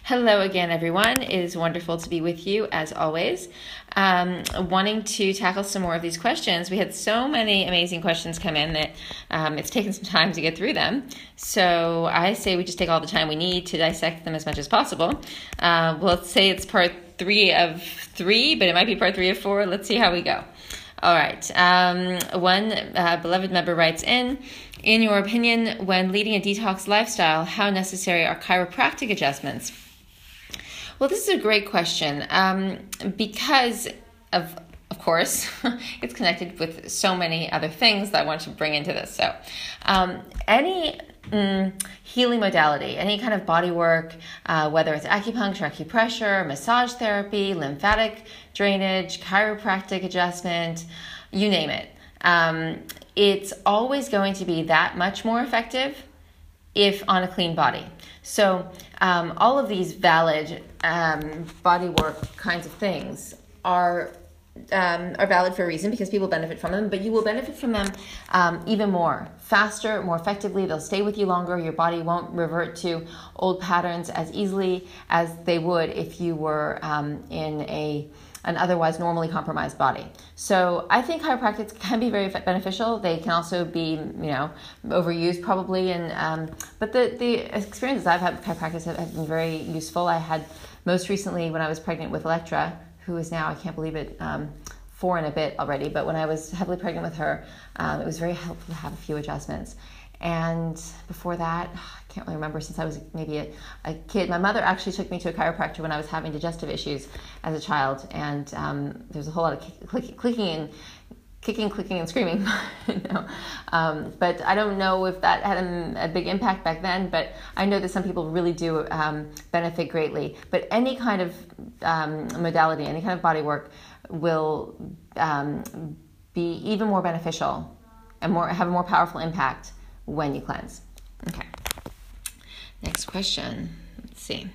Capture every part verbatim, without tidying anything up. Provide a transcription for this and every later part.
Hello again, everyone. It is wonderful to be with you, as always. Um, wanting to tackle some more of these questions. We had so many amazing questions come in that um, it's taken some time to get through them. So I say we just take all the time we need to dissect them as much as possible. Uh, well, let's say it's part three of three, but it might be part three of four. Let's see how we go. All right. Um, one uh, beloved member writes in, in your opinion, when leading a detox lifestyle, how necessary are chiropractic adjustments? Well, this is a great question um, because, of of course, it's connected with so many other things that I want to bring into this. So um, any mm, healing modality, any kind of body work, uh, whether it's acupuncture, acupressure, massage therapy, lymphatic drainage, chiropractic adjustment, you name it, um, it's always going to be that much more effective if on a clean body. So um, all of these valid um, body work kinds of things are um, are valid for a reason because people benefit from them, but you will benefit from them um, even more, faster, more effectively. They'll stay with you longer. Your body won't revert to old patterns as easily as they would if you were um, in a an otherwise normally compromised body. So I think chiropractics can be very beneficial. They can also be, you know, overused probably. And um, but the, the experiences I've had with chiropractic have, have been very useful. I had most recently when I was pregnant with Electra, who is now, I can't believe it, um, four and a bit already. But when I was heavily pregnant with her, um, it was very helpful to have a few adjustments. And before that, I can't really remember, since I was maybe a, a kid. My mother actually took me to a chiropractor when I was having digestive issues as a child, and um, there's a whole lot of click, click, clicking and kicking, clicking, and screaming. you know? um, but I don't know if that had a, a big impact back then, but I know that some people really do um, benefit greatly. But any kind of um, modality, any kind of body work will um, be even more beneficial and more have a more powerful impact when you cleanse. Okay. Next question. Let's see.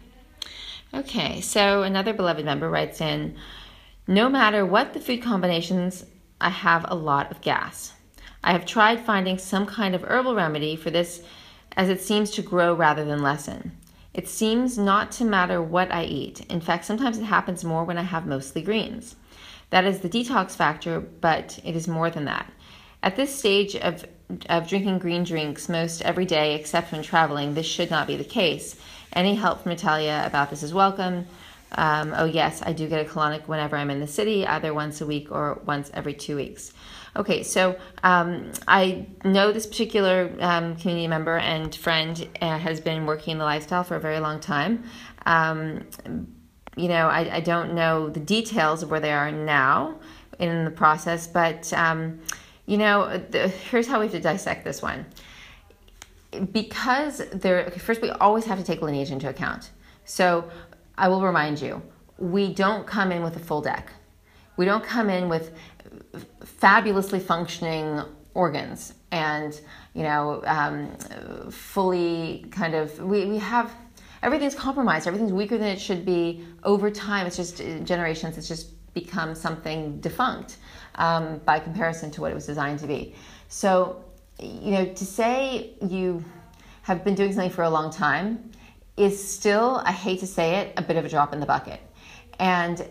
Okay, so another beloved member writes in, no matter what the food combinations, I have a lot of gas. I have tried finding some kind of herbal remedy for this as it seems to grow rather than lessen. It seems not to matter what I eat. In fact, sometimes it happens more when I have mostly greens. That is the detox factor, but it is more than that. At this stage of of drinking green drinks most every day except when traveling, this should not be the case. Any help from Natalia about this is welcome. Um, oh yes, I do get a colonic whenever I'm in the city, either once a week or once every two weeks. Okay, so um, I know this particular um, community member and friend uh, has been working in the lifestyle for a very long time. Um, you know, I, I don't know the details of where they are now in the process, but um, you know, the, here's how we have to dissect this one. Because there, okay, first we always have to take lineage into account. So I will remind you, we don't come in with a full deck. We don't come in with fabulously functioning organs and, you know, um, fully kind of, we, we have, everything's compromised. Everything's weaker than it should be. Over time, it's just generations, it's just become something defunct um, by comparison to what it was designed to be. So, you know, to say you have been doing something for a long time is still, I hate to say it, a bit of a drop in the bucket. And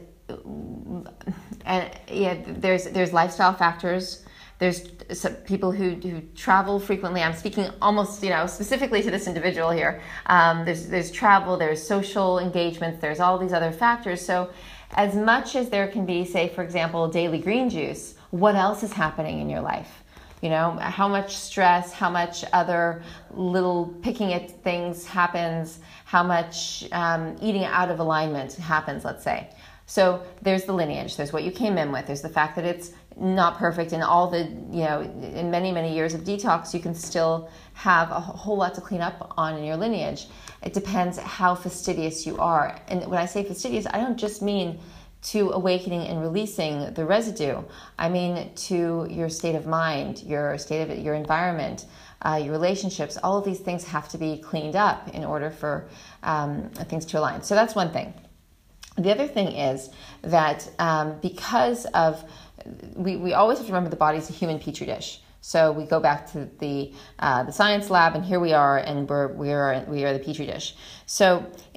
and yeah, there's there's lifestyle factors. There's some people who, who travel frequently. I'm speaking almost, you know, specifically to this individual here. Um, there's there's travel, there's social engagements, there's all these other factors. So as much as there can be, say, for example, daily green juice, what else is happening in your life? You know, how much stress, how much other little picking at things happens, how much um, eating out of alignment happens, let's say. So there's the lineage, there's what you came in with, there's the fact that it's not perfect, and all the, you know, in many, many years of detox, you can still have a whole lot to clean up on in your lineage. It depends how fastidious you are. And when I say fastidious, I don't just mean to awakening and releasing the residue. I mean to your state of mind, your state of your environment, uh, your relationships. All of these things have to be cleaned up in order for um, things to align. So that's one thing. The other thing is that um, because of, we, we always have to remember the body's a human petri dish. So we go back to the uh, the science lab, and here we are, and we're we are we are the petri dish. So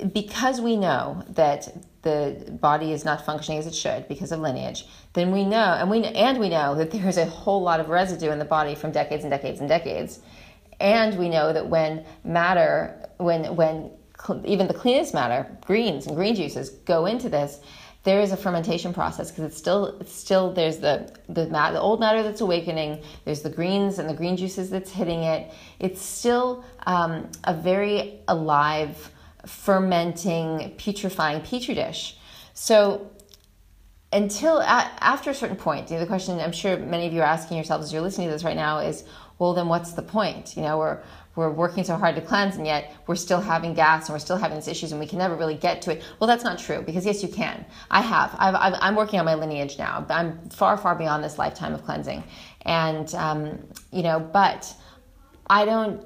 because we know that the body is not functioning as it should because of lineage, then we know, and we and we know that there's a whole lot of residue in the body from decades and decades and decades. And we know that when matter, when when cl- even the cleanest matter, greens and green juices go into this, there is a fermentation process because it's still it's still there's the the, mat, the old matter that's awakening. There's the greens and the green juices that's hitting it. It's still um, a very alive, fermenting, putrefying petri dish. So until a, after a certain point, you know, the question I'm sure many of you are asking yourselves as you're listening to this right now is, well, then what's the point? You know, we're we're working so hard to cleanse, and yet we're still having gas, and we're still having these issues, and we can never really get to it. Well, that's not true, because yes, you can. I have. I've, I've, I'm working on my lineage now. I'm far, far beyond this lifetime of cleansing, and um, you know, but I don't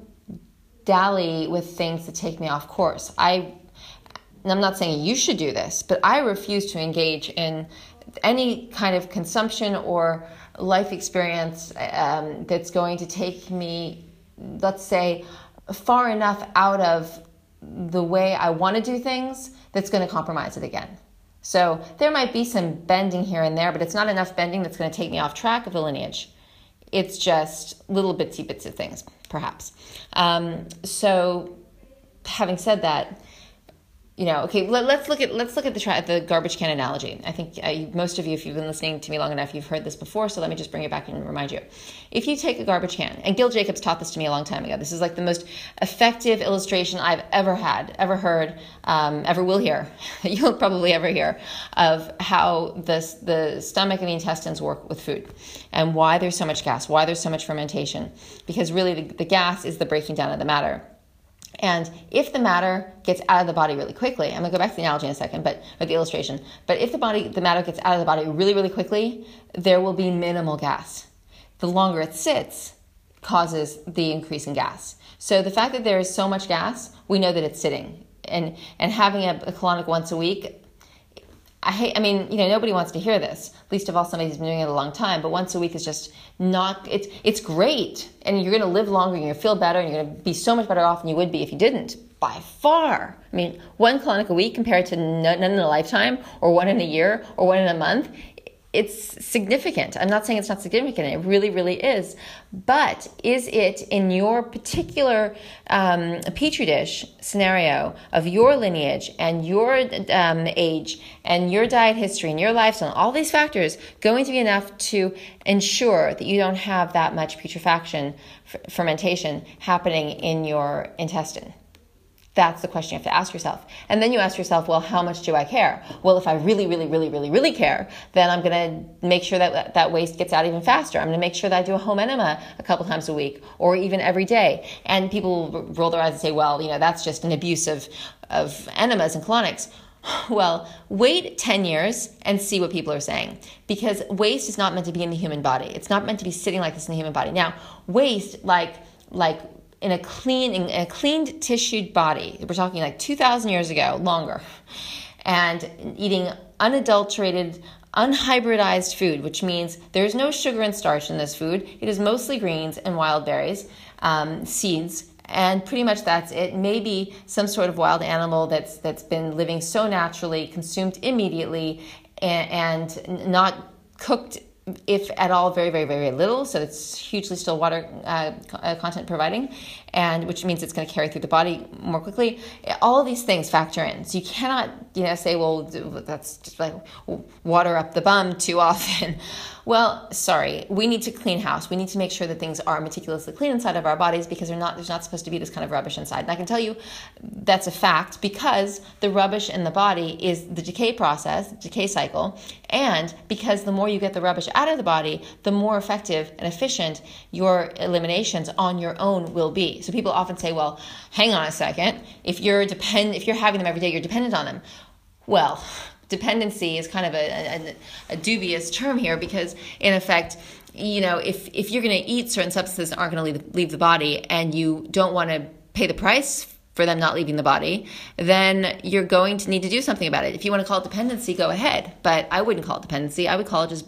dally with things that take me off course. I, and I'm not saying you should do this, but I refuse to engage in any kind of consumption or life experience um, that's going to take me, let's say, far enough out of the way I want to do things that's going to compromise it again. So there might be some bending here and there, but it's not enough bending that's going to take me off track of the lineage. It's just little bitsy bits of things, perhaps. Um, so having said that, you know, okay, let, let's look at let's look at the tra- the garbage can analogy. I think uh, most of you, if you've been listening to me long enough, you've heard this before. So let me just bring it back and remind you. If you take a garbage can, and Gil Jacobs taught this to me a long time ago. This is like the most effective illustration I've ever had, ever heard, um, ever will hear. You'll probably ever hear of how this the stomach and the intestines work with food, and why there's so much gas, why there's so much fermentation. Because really, the, the gas is the breaking down of the matter. And if the matter gets out of the body really quickly, I'm going to go back to the analogy in a second, but or the illustration, but if the body, the matter gets out of the body really, really quickly, there will be minimal gas. The longer it sits causes the increase in gas. So the fact that there is so much gas, we know that it's sitting. And and having a, a colonic once a week, I hate, I mean, you know, nobody wants to hear this, least of all somebody who's been doing it a long time, but once a week is just not, it's it's great, and you're going to live longer, you're going to feel better, and you're going to be so much better off than you would be if you didn't, by far. I mean, one colonic a week compared to none in a lifetime, or one in a year, or one in a month, it's significant. I'm not saying it's not significant. It really, really is. But is it in your particular um, petri dish scenario of your lineage and your um, age and your diet history and your lifestyle, all these factors going to be enough to ensure that you don't have that much putrefaction, f- fermentation happening in your intestine? That's the question you have to ask yourself. And then you ask yourself, well, how much do I care? Well, if I really, really, really, really, really care, then I'm going to make sure that that waste gets out even faster. I'm going to make sure that I do a home enema a couple times a week or even every day. And people roll their eyes and say, well, you know, that's just an abuse of, of enemas and colonics. Well, wait ten years and see what people are saying, because waste is not meant to be in the human body. It's not meant to be sitting like this in the human body. Now, waste, like, like, in a clean, in a cleaned tissued body, we're talking like two thousand years ago, longer, and eating unadulterated, unhybridized food, which means there's no sugar and starch in this food. It is mostly greens and wild berries, um, seeds, and pretty much that's it. Maybe some sort of wild animal that's that's been living so naturally, consumed immediately, and, and not cooked, if at all, very, very, very little. So it's hugely still water uh, content providing, and which means it's going to carry through the body more quickly. All of these things factor in. So you cannot, you know, say, well, that's just like water up the bum too often. Well, sorry, we need to clean house. We need to make sure that things are meticulously clean inside of our bodies, because they're not, there's not supposed to be this kind of rubbish inside. And I can tell you that's a fact, because the rubbish in the body is the decay process, decay cycle, and because the more you get the rubbish out of the body, the more effective and efficient your eliminations on your own will be. So people often say, well, hang on a second, if you're depend, if you're having them every day, you're dependent on them. Well, dependency is kind of a, a, a dubious term here, because in effect, you know, if, if you're going to eat certain substances that aren't going to leave, leave the body, and you don't want to pay the price for them not leaving the body, then you're going to need to do something about it. If you want to call it dependency, go ahead. But I wouldn't call it dependency. I would call it just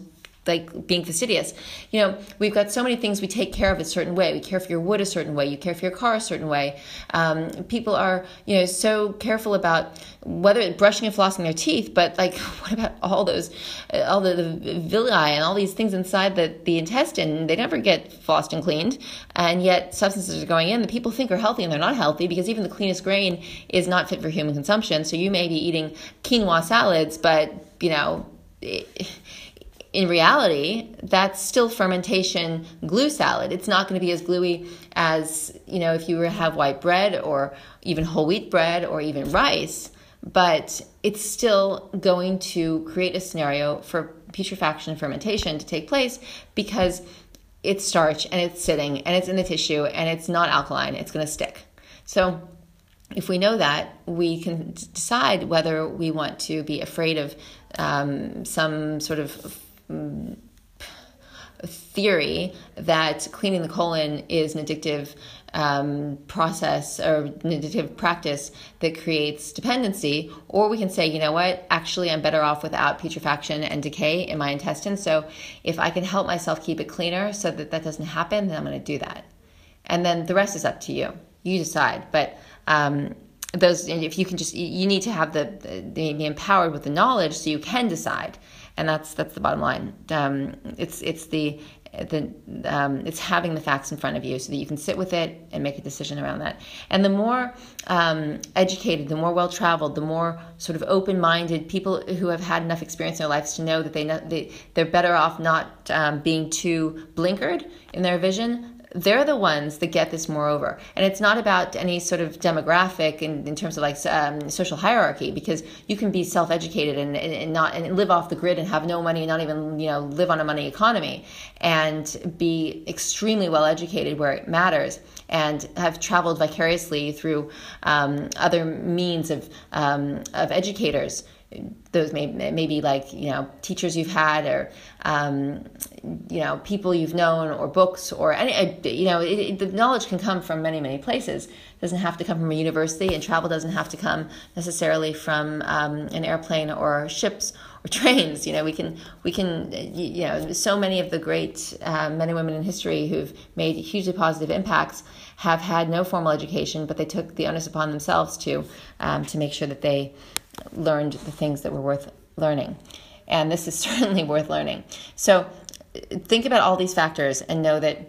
like being fastidious. You know, we've got so many things we take care of a certain way. We care for your wood a certain way. You care for your car a certain way. Um, people are, you know, so careful about whether it's brushing and flossing their teeth, but like, what about all those, all the, the villi and all these things inside the, the intestine? They never get flossed and cleaned, and yet substances are going in that people think are healthy and they're not healthy, because even the cleanest grain is not fit for human consumption. So you may be eating quinoa salads, but, you know, it, in reality, that's still fermentation glue salad. It's not going to be as gluey as, you know, if you were to have white bread or even whole wheat bread or even rice, but it's still going to create a scenario for putrefaction and fermentation to take place, because it's starch and it's sitting and it's in the tissue and it's not alkaline. It's going to stick. So if we know that, we can decide whether we want to be afraid of um, some sort of theory that cleaning the colon is an addictive um, process or an addictive practice that creates dependency, or we can say, you know what, actually I'm better off without putrefaction and decay in my intestines. So if I can help myself keep it cleaner so that that doesn't happen, then I'm going to do that. And then the rest is up to you. You decide. But um, those, if you can just, you need to have the, the, be empowered with the knowledge so you can decide. And that's that's the bottom line. Um, it's it's the the um, it's having the facts in front of you so that you can sit with it and make a decision around that. And the more um, educated, the more well-traveled, the more sort of open-minded people who have had enough experience in their lives to know that they know, they they're better off not um, being too blinkered in their vision. They're the ones that get this moreover. And it's not about any sort of demographic in, in terms of like um, social hierarchy, because you can be self-educated and, and, and not and live off the grid and have no money and not even, you know, live on a money economy and be extremely well educated where it matters and have traveled vicariously through um, other means of um, of educators. Those may maybe like, you know, teachers you've had, or um, you know, people you've known, or books, or any, you know, it, it, the knowledge can come from many many places. It doesn't have to come from a university, and travel doesn't have to come necessarily from um, an airplane or ships or trains. You know, we can we can you know, so many of the great uh, men and women in history who've made hugely positive impacts have had no formal education, but they took the onus upon themselves to um, to make sure that they learned the things that were worth learning. And this is certainly worth learning. So think about all these factors and know that,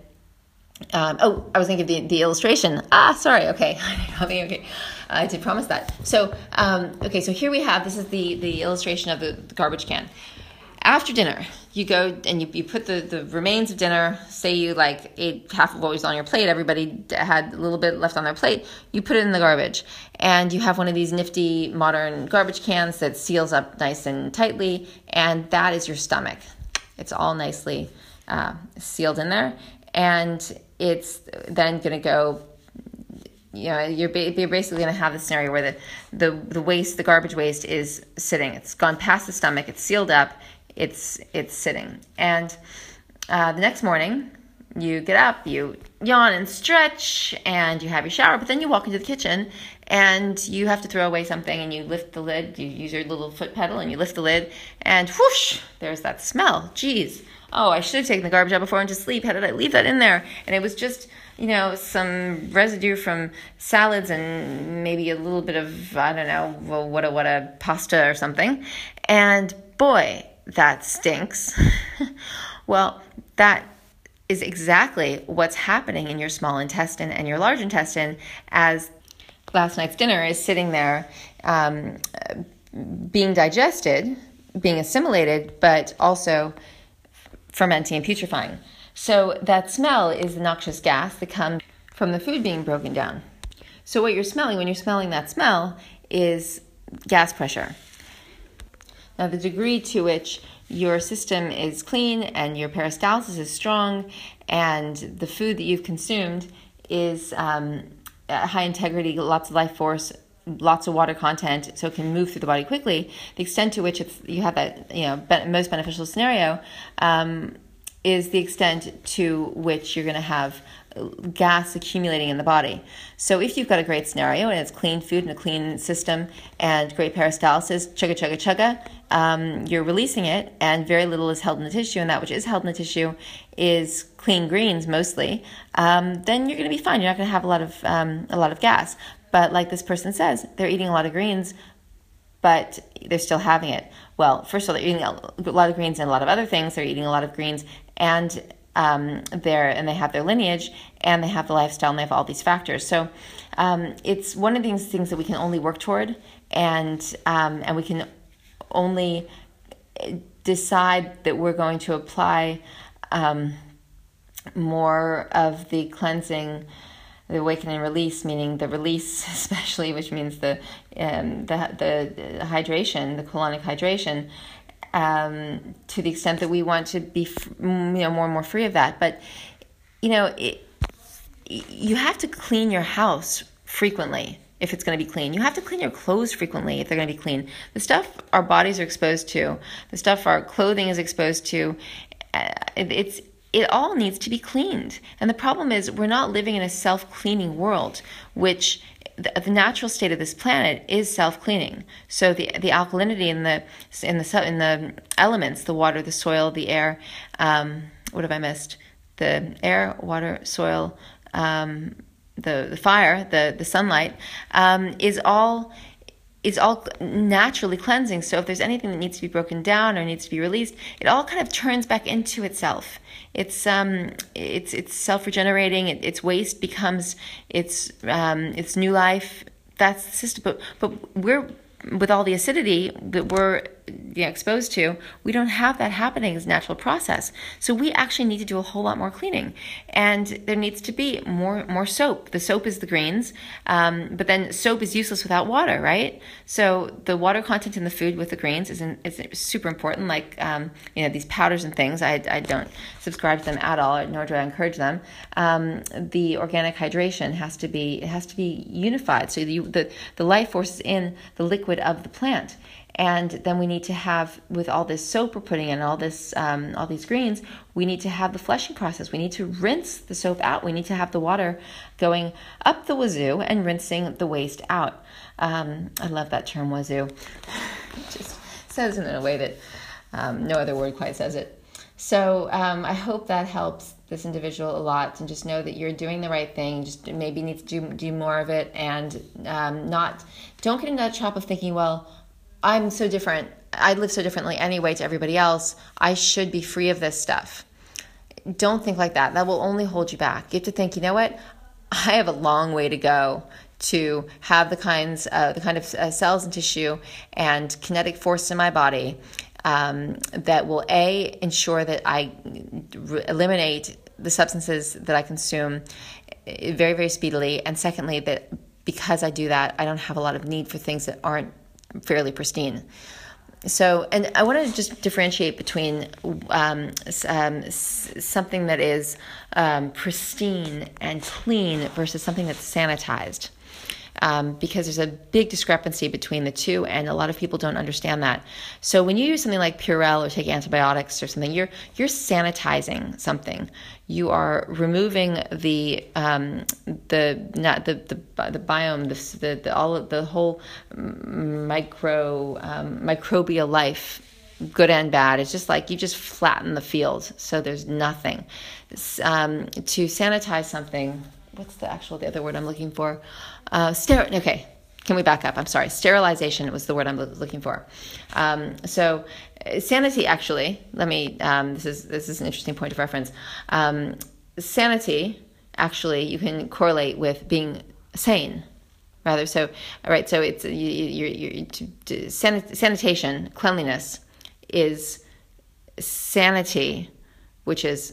um, oh, I was going to give the, the illustration. Ah, sorry. Okay. okay. I did promise that. So, um, okay. So here we have, this is the, the illustration of the, the garbage can. After dinner, you go and you, you put the, the remains of dinner, say you like ate half of what was on your plate, everybody had a little bit left on their plate, you put it in the garbage. And you have one of these nifty modern garbage cans that seals up nice and tightly, and that is your stomach. It's all nicely uh, sealed in there, and it's then going to go, you know, you're, ba- you're basically going to have the scenario where the, the, the waste, the garbage waste is sitting. It's gone past the stomach, it's sealed up, it's it's sitting. And uh, the next morning, you get up, you yawn and stretch, and you have your shower, but then you walk into the kitchen, and you have to throw away something, and you lift the lid, you use your little foot pedal, and you lift the lid, and whoosh, there's that smell. Geez. Oh, I should have taken the garbage out before I went to sleep. How did I leave that in there? And it was just, you know, some residue from salads and maybe a little bit of, I don't know, well, what a, what a pasta or something. And boy, that stinks. Well, that is exactly what's happening in your small intestine and your large intestine as last night's dinner is sitting there um, being digested, being assimilated, but also fermenting and putrefying. So that smell is the noxious gas that comes from the food being broken down. So what you're smelling when you're smelling that smell is gas pressure. Now, the degree to which your system is clean and your peristalsis is strong and the food that you've consumed is um, high integrity, lots of life force, lots of water content, so it can move through the body quickly, the extent to which it's, you have that, you know, be- most beneficial scenario, um, is the extent to which you're going to have gas accumulating in the body. So if you've got a great scenario and it's clean food and a clean system and great peristalsis, chugga, chugga, chugga, um, you're releasing it and very little is held in the tissue, and that which is held in the tissue is clean greens mostly, um, then you're going to be fine. You're not going to have a lot of um, a lot of gas. But like this person says, they're eating a lot of greens, but they're still having it. Well, first of all, they're eating a lot of greens and a lot of other things. They're eating a lot of greens and um, they're, and they have their lineage and they have the lifestyle and they have all these factors. So um, it's one of these things that we can only work toward, and um, and we can only decide that we're going to apply um, more of the cleansing, the awaken and release, meaning the release especially, which means the um, the, the hydration, the colonic hydration, um, to the extent that we want to be, you know, more and more free of that. But you know, it, you have to clean your house frequently if it's going to be clean. You have to clean your clothes frequently if they're going to be clean. The stuff our bodies are exposed to, the stuff our clothing is exposed to, uh, it, it's it all needs to be cleaned. And the problem is we're not living in a self-cleaning world, which the, the natural state of this planet is self-cleaning. So the the alkalinity in the in the in the elements, the water, the soil, the air, um, what have I missed? The air, water, soil, um, the the fire, the the sunlight, um, is all is all naturally cleansing. So if there's anything that needs to be broken down or needs to be released, it all kind of turns back into itself. It's um, it's it's self-regenerating. It, its waste becomes its um, its new life. That's the system. But but we're with all the acidity that we're you know, exposed to, we don't have that happening as a natural process. So we actually need to do a whole lot more cleaning, and there needs to be more more soap. The soap is the greens, um, but then soap is useless without water, right? So the water content in the food with the greens is, in, is super important. Like um, you know, these powders and things, I, I don't subscribe to them at all, nor do I encourage them. Um, the organic hydration has to be it has to be unified. So the the, the life force is in the liquid of the plant. And then we need to have, with all this soap we're putting in, all this, um, all these greens, we need to have the fleshing process. We need to rinse the soap out. We need to have the water going up the wazoo and rinsing the waste out. Um, I love that term, wazoo. It just says it in a way that um, no other word quite says it. So um, I hope that helps this individual a lot, and just know that you're doing the right thing. Just maybe need to do do more of it, and um, not don't get into that trap of thinking, well, I'm so different. I live so differently anyway to everybody else. I should be free of this stuff. Don't think like that. That will only hold you back. You have to think, you know what? I have a long way to go to have the kinds, uh, the kind of uh, cells and tissue and kinetic force in my body um, that will A, ensure that I re- eliminate the substances that I consume very, very speedily, and secondly, that because I do that, I don't have a lot of need for things that aren't fairly pristine. So, and I want to just differentiate between um, um, something that is um, pristine and clean versus something that's sanitized. Um, because there's a big discrepancy between the two, and a lot of people don't understand that. So when you use something like Purell or take antibiotics or something, you're you're sanitizing something. You are removing the um, the not the the the biome, the the, the all of the whole micro um, microbial life, good and bad. It's just like you just flatten the field, so there's nothing. Um, to sanitize something. What's the actual, the other word I'm looking for? Uh, ster- okay, can we back up? I'm sorry. Sterilization was the word I'm looking for. Um, so sanity, actually, let me, um, this is this is an interesting point of reference. Um, sanity, actually, you can correlate with being sane, rather. So, all right, so it's, you, you, you, to, to sanit- sanitation, cleanliness, is sanity, which is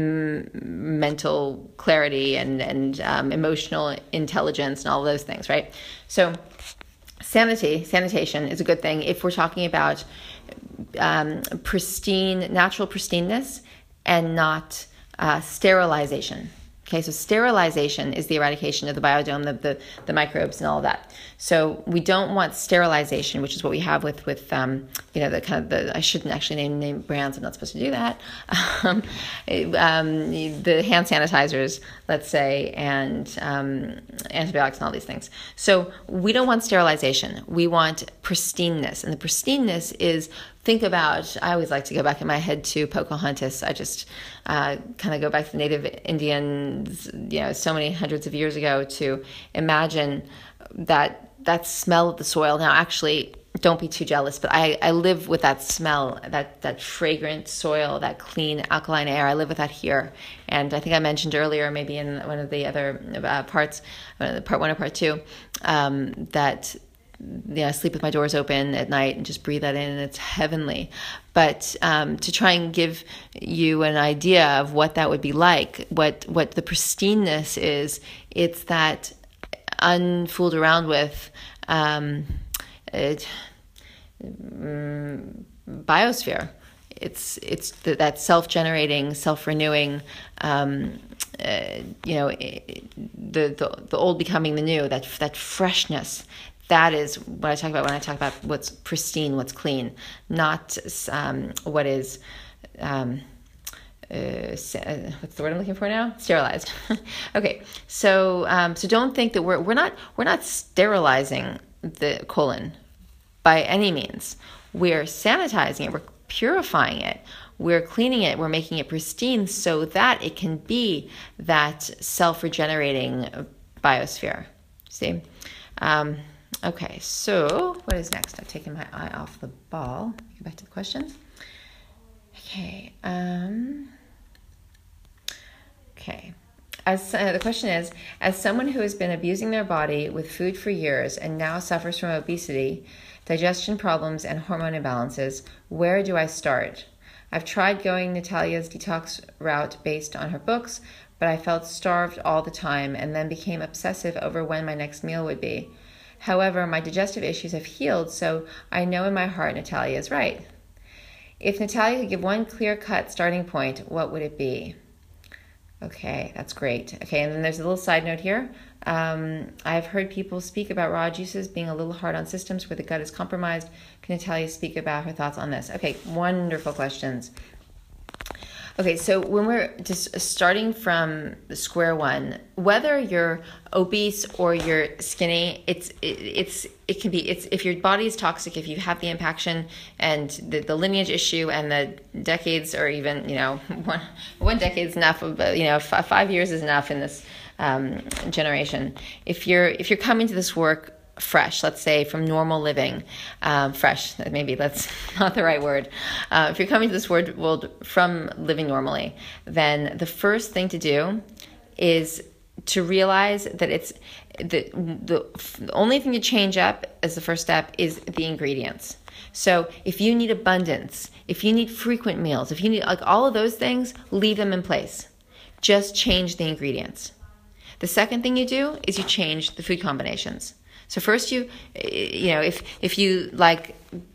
mental clarity and and um, emotional intelligence and all of those things, right? So sanity, sanitation is a good thing if we're talking about um, pristine, natural pristineness, and not uh, sterilization. Okay, so sterilization is the eradication of the biodome, the, the, the microbes and all of that. So we don't want sterilization, which is what we have with, with um, you know, the kind of the, I shouldn't actually name, name brands, I'm not supposed to do that. Um, um, the hand sanitizers, let's say, and um, antibiotics and all these things. So we don't want sterilization. We want pristineness. And the pristineness is, think about, I always like to go back in my head to Pocahontas. I just uh, kind of go back to the native Indians, you know, so many hundreds of years ago to imagine that that smell of the soil. Now, actually, don't be too jealous, but I, I live with that smell, that, that fragrant soil, that clean alkaline air. I live with that here. And I think I mentioned earlier, maybe in one of the other uh, parts, uh, part one or part two, um, that yeah, I sleep with my doors open at night and just breathe that in, and it's heavenly. But um, to try and give you an idea of what that would be like, what what the pristineness is, it's that unfooled around with um, it, um, biosphere. It's it's the, that self-generating, self-renewing, um, uh, you know, the, the the old becoming the new. That that freshness. That is what I talk about when I talk about what's pristine, what's clean, not um, what is, um, uh, what's the word I'm looking for now? Sterilized. Okay, so um, so don't think that we're we're not we're not sterilizing the colon by any means. We're sanitizing it. We're purifying it. We're cleaning it. We're making it pristine so that it can be that self-regenerating biosphere. See. Um, Okay, so what is next? I've taken my eye off the ball. Go back to the questions. Okay. Um, okay. As uh, the question is, as someone who has been abusing their body with food for years and now suffers from obesity, digestion problems, and hormone imbalances, where do I start? I've tried going Natalia's detox route based on her books, but I felt starved all the time and then became obsessive over when my next meal would be. However, my digestive issues have healed, so I know in my heart Natalia is right. If Natalia could give one clear-cut starting point, what would it be? Okay, that's great. Okay, and then there's a little side note here. Um, I've heard people speak about raw juices being a little hard on systems where the gut is compromised. Can Natalia speak about her thoughts on this? Okay, wonderful questions. Okay, so when we're just starting from square one, whether you're obese or you're skinny, it's it, it's it can be it's if your body is toxic, if you have the impaction and the, the lineage issue and the decades, or even you know one one decade's enough, but you know f- five years is enough in this um, generation. If you're if you're coming to this work fresh, let's say from normal living, um, fresh, maybe that's not the right word. Uh, if you're coming to this world from living normally, then the first thing to do is to realize that it's the, the, the only thing to change up as the first step is the ingredients. So if you need abundance, if you need frequent meals, if you need like all of those things, leave them in place. Just change the ingredients. The second thing you do is you change the food combinations. So first you, you know, if, if you like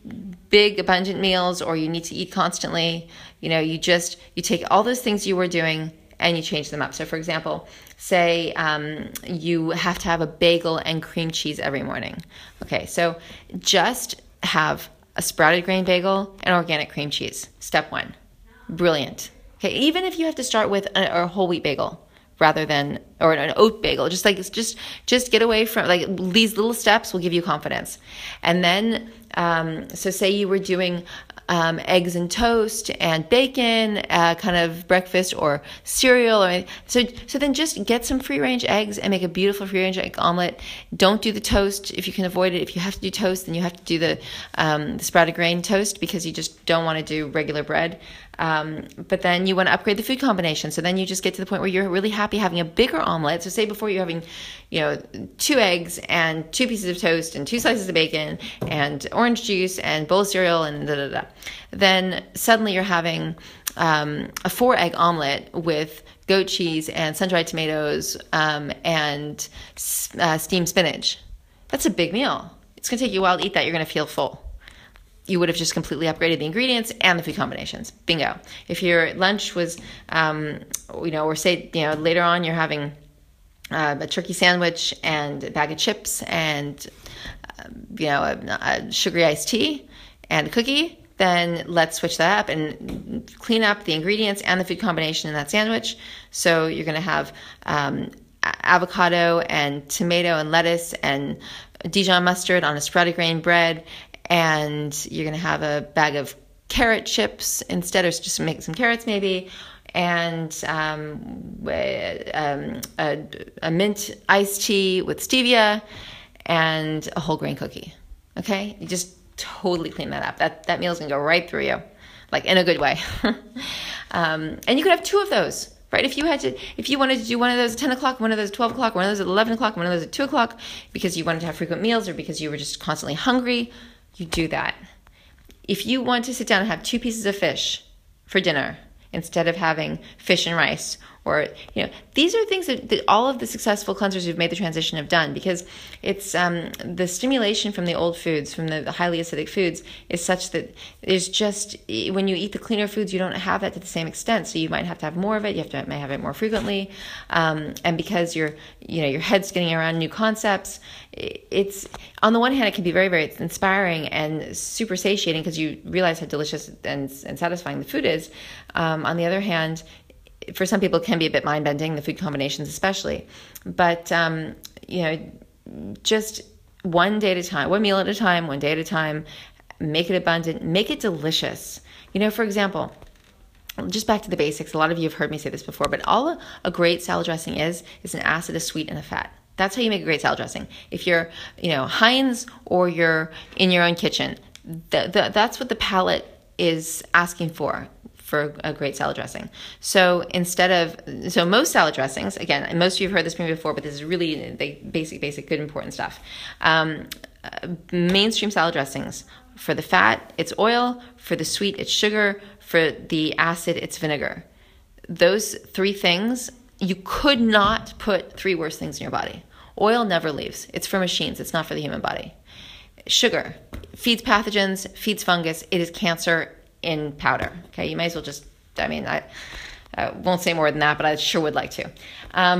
big abundant meals or you need to eat constantly, you know, you just, you take all those things you were doing and you change them up. So for example, say um, you have to have a bagel and cream cheese every morning. Okay, so just have a sprouted grain bagel and organic cream cheese. Step one. Brilliant. Okay, even if you have to start with a, a whole wheat bagel, rather than, or an oat bagel, just like, just, just get away from, like, these little steps will give you confidence. And then, um, so say you were doing, um, eggs and toast and bacon, uh, kind of breakfast or cereal. Or, so, so then just get some free range eggs and make a beautiful free range egg omelet. Don't do the toast if you can avoid it. If you have to do toast, then you have to do the, um, the sprouted grain toast because you just don't want to do regular bread. Um, but then you want to upgrade the food combination. So then you just get to the point where you're really happy having a bigger omelet. So say before you're having, you know, two eggs and two pieces of toast and two slices of bacon and orange juice and bowl of cereal and da da da. Then suddenly you're having um, a four egg omelet with goat cheese and sun-dried tomatoes um, and uh, steamed spinach. That's a big meal. It's going to take you a while to eat that. You're going to feel full. you would have just completely upgraded the ingredients and the food combinations. Bingo. If your lunch was, um, you know, or say, you know, later on you're having uh, a turkey sandwich and a bag of chips and, uh, you know, a, a sugary iced tea and a cookie, then let's switch that up and clean up the ingredients and the food combination in that sandwich. So you're going to have um, avocado and tomato and lettuce and Dijon mustard on a sprouted grain bread, and you're going to have a bag of carrot chips instead, or just make some carrots maybe, and um, um, a, a mint iced tea with stevia, and a whole grain cookie. Okay, you just totally clean that up. That that meal's going to go right through you, like in a good way. um, and you could have two of those. Right? If you had to, if you wanted to do one of those at ten o'clock, one of those at twelve o'clock, one of those at eleven o'clock, one of those at two o'clock, because you wanted to have frequent meals or because you were just constantly hungry, you do that. If you want to sit down and have two pieces of fish for dinner instead of having fish and rice, or, you know, these are things that, that all of the successful cleansers who've made the transition have done, because it's um, the stimulation from the old foods, from the, the highly acidic foods, is such that there's just, when you eat the cleaner foods, you don't have that to the same extent. So you might have to have more of it. You have to may have it more frequently, um, and because your you know your head's getting around new concepts, it's, on the one hand, it can be very very inspiring and super satiating because you realize how delicious and, and satisfying the food is. Um, on the other hand, for some people, it can be a bit mind-bending, the food combinations especially. But, um, you know, just one day at a time, one meal at a time, one day at a time, make it abundant, make it delicious. You know, for example, just back to the basics, a lot of you have heard me say this before, but all a, a great salad dressing is, is an acid, a sweet, and a fat. That's how you make a great salad dressing. If you're, you know, Heinz or you're in your own kitchen, the, the, that's what the palate is asking for. For a great salad dressing. So instead of, so most salad dressings, again, and most of you have heard this from me before, but this is really the basic, basic, good, important stuff. Um, uh, mainstream salad dressings, for the fat, it's oil. For the sweet, it's sugar. For the acid, it's vinegar. Those three things, you could not put three worse things in your body. Oil never leaves. It's for machines. It's not for the human body. Sugar feeds pathogens, feeds fungus. It is cancer in powder. Okay, you may as well just, I mean, I, I won't say more than that, but I sure would like to. Um,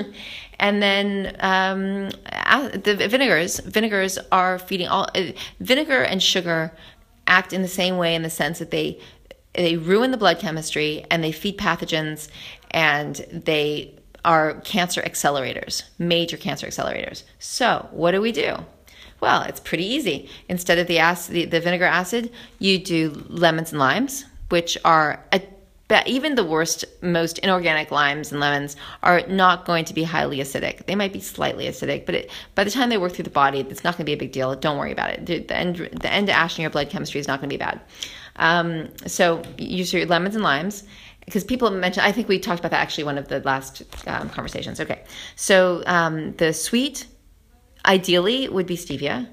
and then um, the vinegars, vinegars are feeding all, uh, vinegar and sugar act in the same way, in the sense that they, they ruin the blood chemistry and they feed pathogens, and they are cancer accelerators, major cancer accelerators. So what do we do? Well, it's pretty easy. Instead of the acid, the, the vinegar acid, you do lemons and limes, which are, a, even the worst, most inorganic limes and lemons are not going to be highly acidic. They might be slightly acidic, but it, by the time they work through the body, it's not going to be a big deal. Don't worry about it. The, the end, the end to ash in your blood chemistry is not going to be bad. Um, so use your lemons and limes. Because people mentioned, I think we talked about that actually one of the last um, conversations. Okay, so um, the sweet, ideally, would be stevia.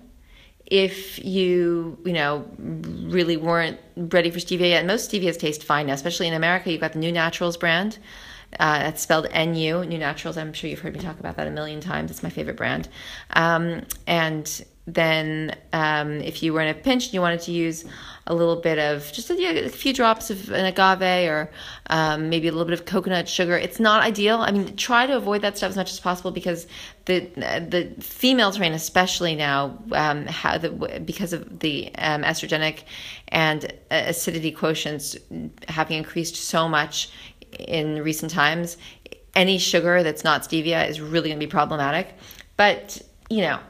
If you, you know, really weren't ready for stevia yet, most stevias taste fine now, especially in America. You've got the New Naturals brand. Uh, that's spelled N U, New Naturals. I'm sure you've heard me talk about that a million times. It's my favorite brand. Um, and then um, if you were in a pinch and you wanted to use a little bit of, just a, yeah, a few drops of an agave, or um, maybe a little bit of coconut sugar. It's not ideal. I mean, try to avoid that stuff as much as possible, because the the female terrain, especially now, um, how the, because of the um, estrogenic and acidity quotients having increased so much in recent times, any sugar that's not stevia is really going to be problematic. But, you know,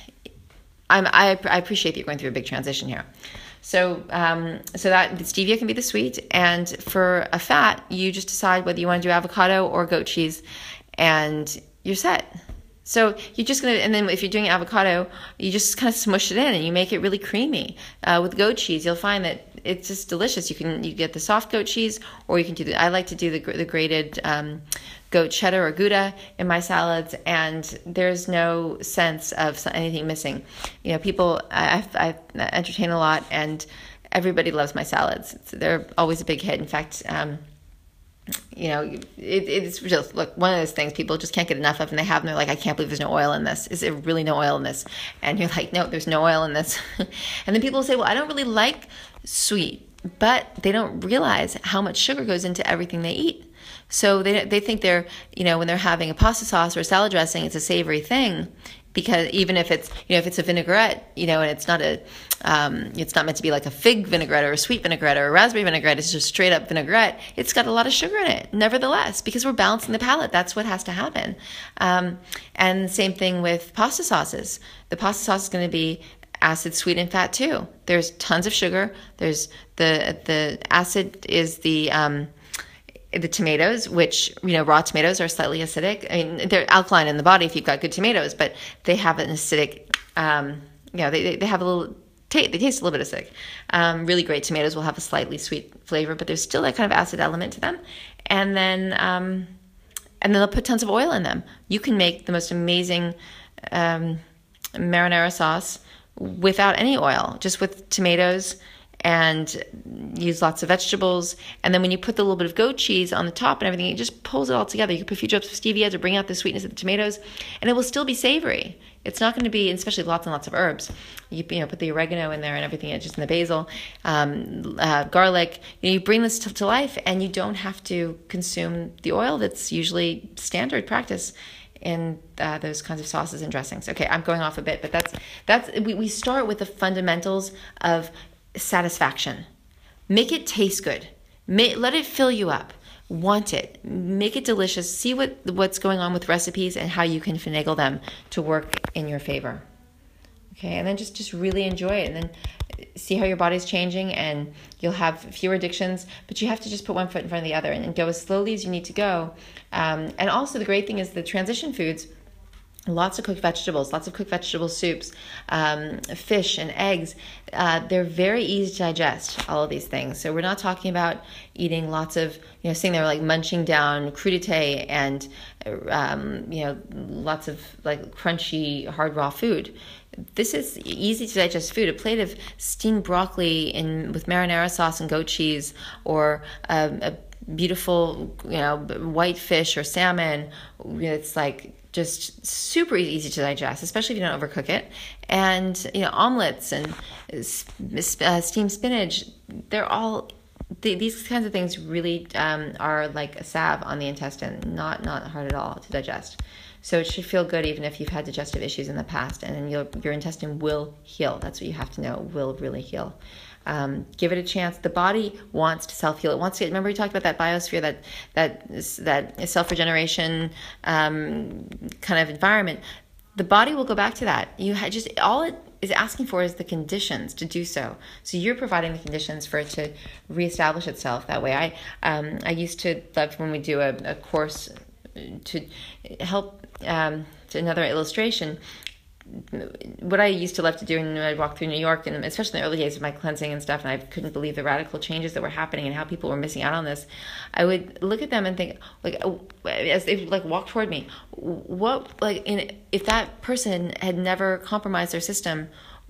I'm, I, I appreciate that you're going through a big transition here. So um, so that the stevia can be the sweet, and for a fat, you just decide whether you want to do avocado or goat cheese, and you're set. So you're just going to, and then if you're doing avocado, you just kind of smush it in and you make it really creamy. Uh, with goat cheese, you'll find that it's just delicious. You can you get the soft goat cheese, or you can do the, I like to do the, the grated um, goat cheddar or Gouda in my salads, and there's no sense of anything missing. You know, people, I, I entertain a lot, and everybody loves my salads. It's, they're always a big hit. In fact, um, you know, it, it's just, look, one of those things people just can't get enough of, and they have, and they're like, I can't believe there's no oil in this. Is there really no oil in this? And you're like, no, there's no oil in this. And then people will say, well, I don't really like sweet, but they don't realize how much sugar goes into everything they eat. So they they think they're, you know, when they're having a pasta sauce or a salad dressing, it's a savory thing. Because even if it's, you know, if it's a vinaigrette, you know, and it's not a, um, it's not meant to be like a fig vinaigrette or a sweet vinaigrette or a raspberry vinaigrette, it's just straight up vinaigrette, it's got a lot of sugar in it, nevertheless, because we're balancing the palate. That's what has to happen. Um, and same thing with pasta sauces. The pasta sauce is going to be acid, sweet, and fat too. There's tons of sugar. There's the, the acid is the, um, the tomatoes, which, you know, raw tomatoes are slightly acidic. I mean, they're alkaline in the body if you've got good tomatoes, but they have an acidic, um, you know, they, they have a little, taste. they taste a little bit acidic. Um, really great tomatoes will have a slightly sweet flavor, but there's still that kind of acid element to them. And then, um, and then they'll put tons of oil in them. You can make the most amazing um, marinara sauce without any oil, just with tomatoes, and use lots of vegetables. And then when you put the little bit of goat cheese on the top and everything, it just pulls it all together. You can put a few drops of stevia to bring out the sweetness of the tomatoes, and it will still be savory. It's not going to be, especially lots and lots of herbs. You, you know, put the oregano in there and everything, just in the basil, um, uh, garlic. You know, you bring this to, to life, and you don't have to consume the oil that's usually standard practice in uh, those kinds of sauces and dressings. Okay, I'm going off a bit, but that's that's we, we start with the fundamentals of satisfaction. Make it taste good. May, let it fill you up. Want it. Make it delicious. See what what's going on with recipes and how you can finagle them to work in your favor. Okay, and then just, just really enjoy it, and then see how your body's changing, and you'll have fewer addictions, but you have to just put one foot in front of the other and, and go as slowly as you need to go. Um, and also the great thing is the transition foods, lots of cooked vegetables, lots of cooked vegetable soups, um, fish and eggs. Uh, they're very easy to digest, all of these things. So we're not talking about eating lots of, you know, sitting there like munching down crudité and, um, you know, lots of like crunchy, hard raw food. This is easy to digest food. A plate of steamed broccoli in with marinara sauce and goat cheese, or um, a beautiful, you know, white fish or salmon. It's like just super easy to digest, especially if you don't overcook it. And, you know, omelets and uh, steamed spinach, they're all, th- these kinds of things really um, are like a salve on the intestine, not not hard at all to digest. So it should feel good even if you've had digestive issues in the past, and then your your intestine will heal. That's what you have to know, will really heal. Um, give it a chance. The body wants to self-heal. It wants to. Remember, we talked about that biosphere, that that that self-regeneration um, kind of environment. The body will go back to that. You ha- just all it is asking for is the conditions to do so. So you're providing the conditions for it to reestablish itself that way. I um, I used to love when we do a, a course to help um, to another illustration. What I used to love to do when I walked through New York, and especially in the early days of my cleansing and stuff, and I couldn't believe the radical changes that were happening and how people were missing out on this, I would look at them and think, like, as they like walk toward me, what, like, in, if that person had never compromised their system,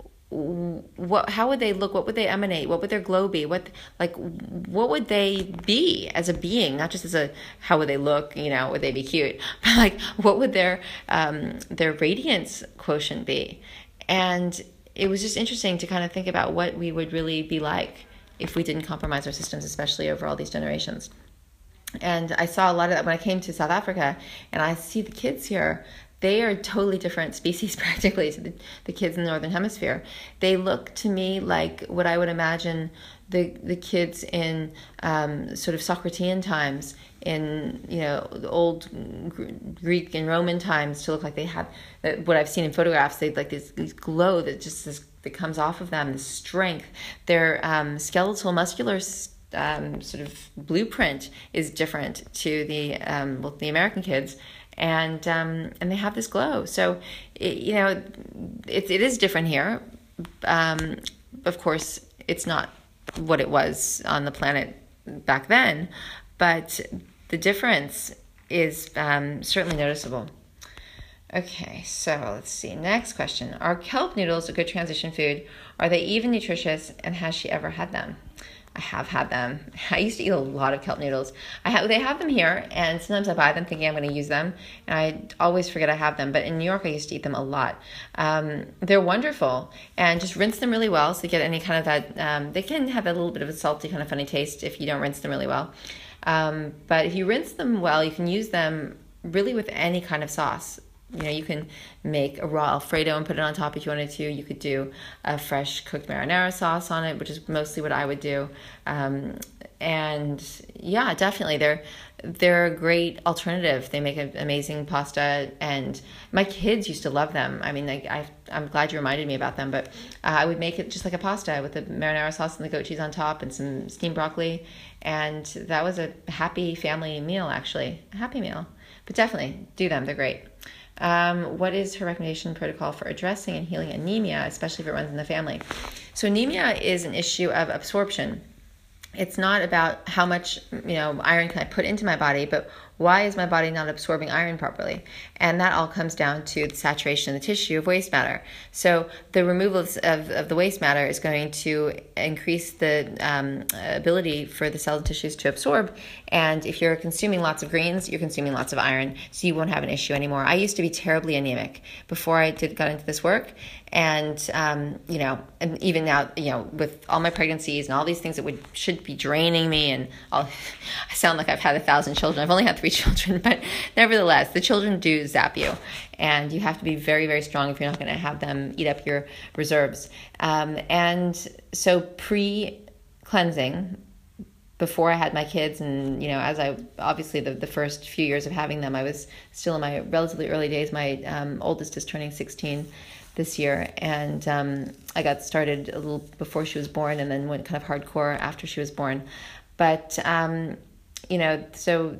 what, how would they look? What would they emanate? What would their glow be? What, like, what would they be as a being? Not just as a, how would they look? You know, would they be cute? But like, what would their um, their radiance quotient be? And it was just interesting to kind of think about what we would really be like if we didn't compromise our systems, especially over all these generations. And I saw a lot of that when I came to South Africa, and I see the kids here. They are totally different species practically to the, the kids in the Northern Hemisphere. They look to me like what I would imagine the the kids in um, sort of Socratean times, in, you know, the old Greek and Roman times, to look like they have, what I've seen in photographs, they like this, this glow that just this, that comes off of them, the strength. Their um, skeletal muscular um, sort of blueprint is different to the um, well, the American kids. And um, and they have this glow. So, it, you know, it, it is different here. Um, of course, it's not what it was on the planet back then, but the difference is um, certainly noticeable. Okay, so let's see. Next question. Are kelp noodles a good transition food? Are they even nutritious, and has she ever had them? I have had them. I used to eat a lot of kelp noodles. I have they have them here, and sometimes I buy them thinking I'm going to use them, and I always forget I have them. But in New York, I used to eat them a lot. Um, they're wonderful, and just rinse them really well so you get any kind of that. Um, they can have a little bit of a salty kind of funny taste if you don't rinse them really well. Um, but if you rinse them well, you can use them really with any kind of sauce. You know, you can make a raw Alfredo and put it on top if you wanted to. You could do a fresh cooked marinara sauce on it, which is mostly what I would do. Um, and yeah, definitely, they're they're a great alternative. They make an amazing pasta, and my kids used to love them. I mean, like, I, I'm glad you reminded me about them, but uh, I would make it just like a pasta with the marinara sauce and the goat cheese on top and some steamed broccoli, and that was a happy family meal, actually, a happy meal. But definitely do them; they're great. Um, what is her recommendation protocol for addressing and healing anemia, especially if it runs in the family? So anemia is an issue of absorption. It's not about how much, you know, iron can I put into my body, but why is my body not absorbing iron properly? And that all comes down to the saturation of the tissue of waste matter. So the removal of, of, of the waste matter is going to increase the um, ability for the cells and tissues to absorb. And if you're consuming lots of greens, you're consuming lots of iron, so you won't have an issue anymore. I used to be terribly anemic before I did got into this work. And, um, you know, and even now, you know, with all my pregnancies and all these things that would should be draining me, and I'll, I sound like I've had a thousand children. I've only had three children, but nevertheless, the children do zap you, and you have to be very, very strong if you're not going to have them eat up your reserves. Um, and so pre-cleansing, before I had my kids, and, you know, as I, obviously the, the first few years of having them, I was still in my relatively early days. My um, oldest is turning sixteen this year, and um, I got started a little before she was born, and then went kind of hardcore after she was born. But, um, you know, so,